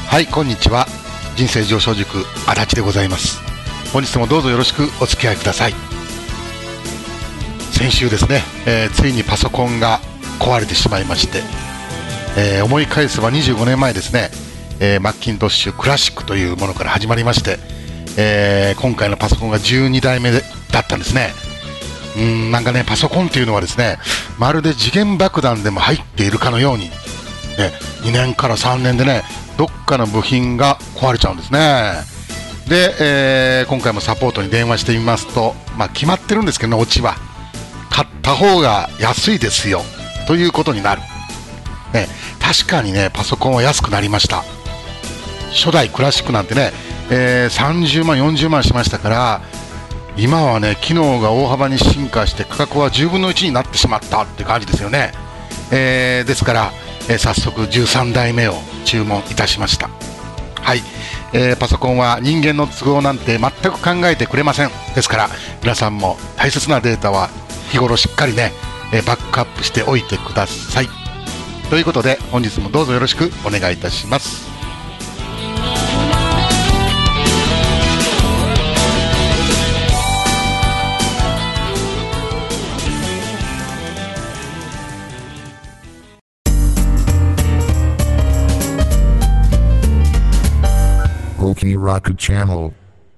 はい、こんにちは。人生上昇塾足立でございます。本日もどうぞよろしくお付き合いください。先週ですね、ついにパソコンが壊れてしまいまして、思い返せば25年前ですね、マッキントッシュクラシックというものから始まりまして、今回のパソコンが12代目だったんですね。なんかね、パソコンというのはですね、まるで時限爆弾でも入っているかのように、2年から3年でね、どっかの部品が壊れちゃうんですね。で、今回もサポートに電話してみますと、決まってるんですけどね、オチは買った方が安いですよということになる、確かにね、パソコンは安くなりました。初代クラシックなんてね、30万40万しましたから、今はね、機能が大幅に進化して価格は10分の1になってしまったって感じですよね。ですから、早速13代目を注文いたしました。はい、パソコンは人間の都合なんて全く考えてくれません。ですから皆さんも大切なデータは日頃しっかりね、バックアップしておいてください。ということで本日もどうぞよろしくお願いいたします。 Oki Rock Channel。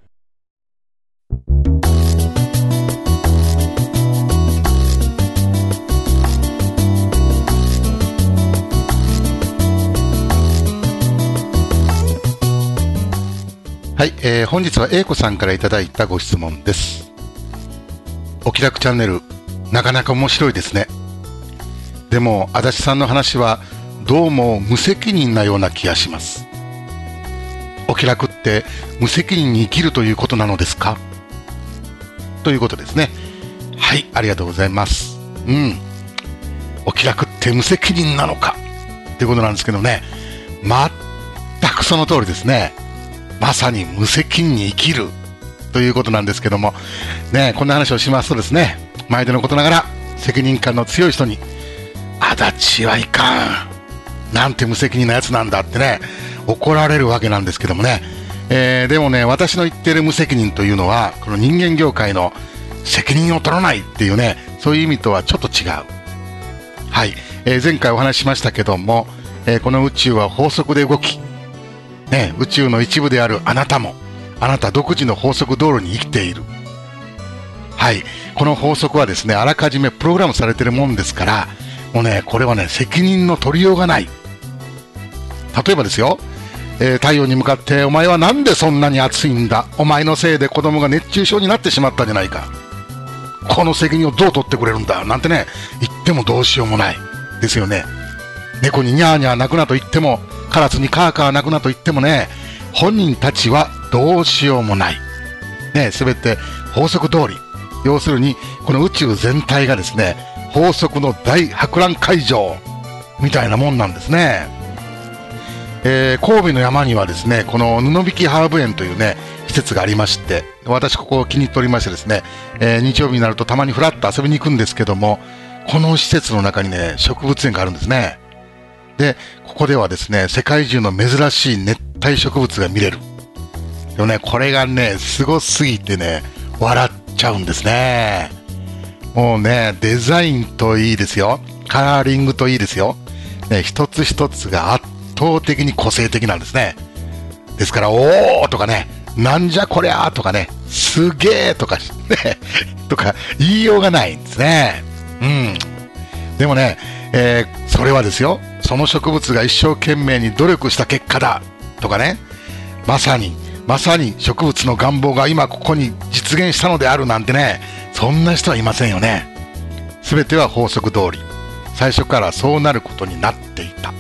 はい、本日は A 子さんからいただいたご質問です。お気楽チャンネル、なかなか面白いですね。でも足立さんの話はどうも無責任なような気がします。お気楽って無責任に生きるということなのですか、ということですね。はい、ありがとうございます。お気楽って無責任なのかということなんですけどね、全くその通りですね。まさに無責任に生きるということなんですけどもね、こんな話をしますとですね、毎度のことながら責任感の強い人に、足立はいかん、なんて無責任なやつなんだってね、怒られるわけなんですけどもね、でもね、私の言っている無責任というのはこの人間業界の責任を取らないっていうね、そういう意味とはちょっと違う。はい、前回お話ししましたけども、この宇宙は法則で動き、宇宙の一部であるあなたもあなた独自の法則通りに生きている。はい、この法則はですね、あらかじめプログラムされているもんですから、もうね、これはね、責任の取りようがない。例えばですよ、太陽に向かってお前はなんでそんなに暑いんだ、お前のせいで子供が熱中症になってしまったじゃないか、この責任をどう取ってくれるんだなんてね、言ってもどうしようもないですよね。猫にニャーニャー鳴くなと言っても、カラスにカーカー鳴くなと言ってもね、本人たちはどうしようもないね、すべて法則通り。要するにこの宇宙全体がですね、法則の大博覧会場みたいなもんなんですね。神戸の山にはですね、この布引ハーブ園というね、施設がありまして、私ここを気に入っておりましてですね、日曜日になるとたまにフラッと遊びに行くんですけども、この施設の中にね、植物園があるんですね。で、ここではですね、世界中の珍しい熱帯植物が見れる。でもね、これがね、すごすぎてね、笑っちゃうんですね。もうね、デザインといいですよ、カラーリングといいですよ、一つ一つが圧倒的に個性的なんですね。ですから、おーとかね、なんじゃこりゃーとかね、すげーとかねとか言いようがないんですね。でもね、それはですよ、その植物が一生懸命に努力した結果だとかね、まさに植物の願望が今ここに実現したのであるなんてね、そんな人はいませんよね。全ては法則通り、最初からそうなることになっていた。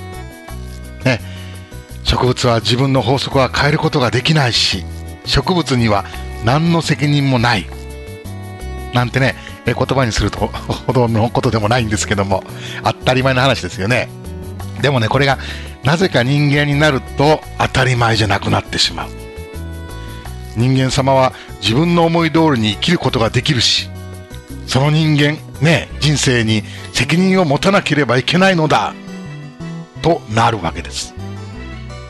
植物は自分の法則は変えることができないし、植物には何の責任もないなんてね、言葉にするとほどのことでもないんですけども、当たり前の話ですよね。でもね、これがなぜか人間になると当たり前じゃなくなってしまう。人間様は自分の思い通りに生きることができるし、その人間ね、人生に責任を持たなければいけないのだとなるわけです。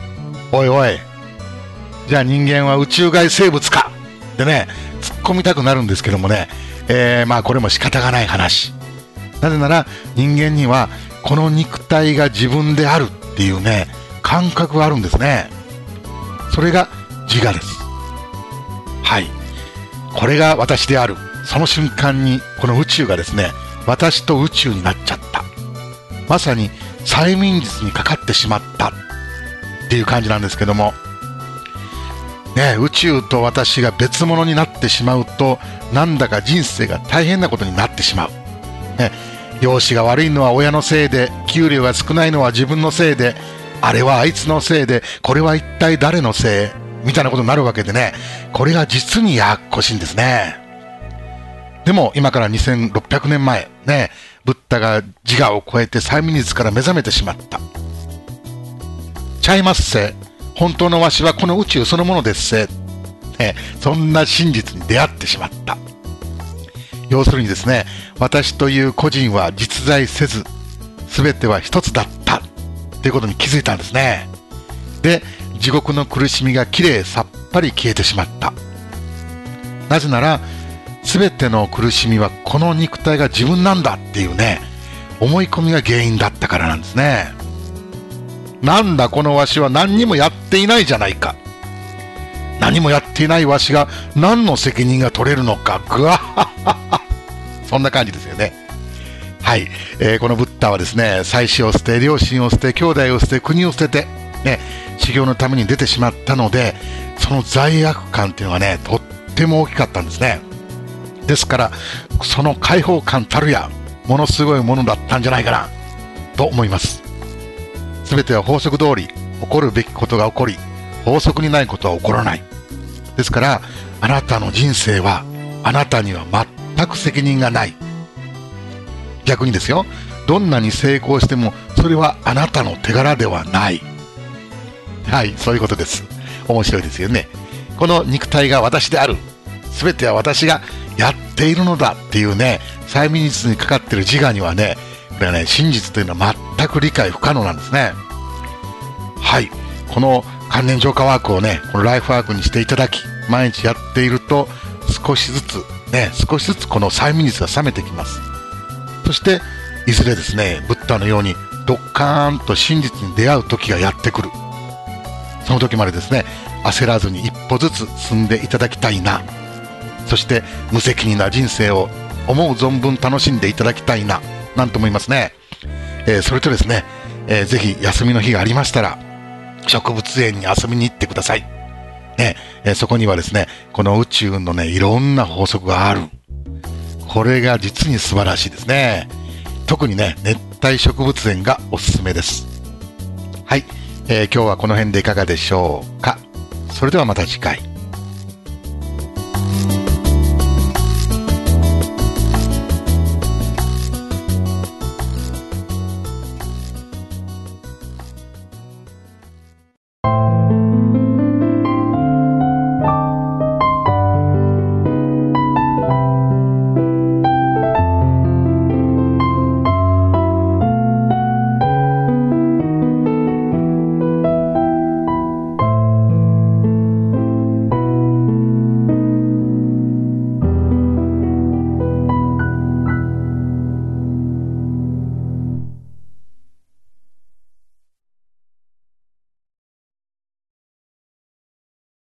おいおい、じゃあ人間は宇宙外生物かってね、突っ込みたくなるんですけどもね、まあこれも仕方がない話。なぜなら人間にはこの肉体が自分であるっていうね、感覚があるんですね。それが自我です。はい。これが私である。その瞬間にこの宇宙がですね、私と宇宙になっちゃった。まさに催眠術にかかってしまったっていう感じなんですけども、ね、宇宙と私が別物になってしまうと、なんだか人生が大変なことになってしまう。ね、容姿が悪いのは親のせいで、給料が少ないのは自分のせいで、あれはあいつのせいで、これは一体誰のせいみたいなことになるわけでね、これが実にやっこしいんですね。でも今から2600年前、ね、ブッダが自我を超えて催眠術から目覚めてしまった。ちゃいますせ。本当のわしはこの宇宙そのものですせ。ね、そんな真実に出会ってしまった。要するにですね、私という個人は実在せず、すべては一つだったということに気づいたんですね。で、地獄の苦しみがきれいさっぱり消えてしまった。なぜなら、すべての苦しみはこの肉体が自分なんだっていうね、思い込みが原因だったからなんですね。なんだこのわしは何にもやっていないじゃないか。何もやっていないわしが何の責任が取れるのか。ぐわっはっはっは。そんな感じですよね。はい、このブッダはですね、妻子を捨て、両親を捨て、兄弟を捨て、国を捨てて、ね、修行のために出てしまったので、その罪悪感っていうのはね、とっても大きかったんですね。ですから、その解放感たるや、ものすごいものだったんじゃないかな、と思います。すべては法則通り、起こるべきことが起こり、法則にないことは起こらない。ですから、あなたの人生は、あなたには全く責任がない。逆にですよ、どんなに成功しても、それはあなたの手柄ではない。はい、そういうことです。面白いですよね。この肉体が私である。すべては私がやっているのだっていうね、催眠術にかかっている自我にはね、これはね、真実というのは全く理解不可能なんですね。はい。この関連浄化ワークをね、このライフワークにしていただき、毎日やっていると、少しずつこの催眠術が冷めてきます。そして、いずれですね、ブッダのようにドッカーンと真実に出会う時がやってくる。その時までですね、焦らずに一歩ずつ進んでいただきたいな。そして無責任な人生を思う存分楽しんでいただきたいな、なんと思いますね。それとですね、ぜひ休みの日がありましたら、植物園に遊びに行ってください。ね、そこにはですね、この宇宙のね、いろんな法則がある。これが実に素晴らしいですね。特にね、熱帯植物園がおすすめです。はい、今日はこの辺でいかがでしょうか。それではまた次回。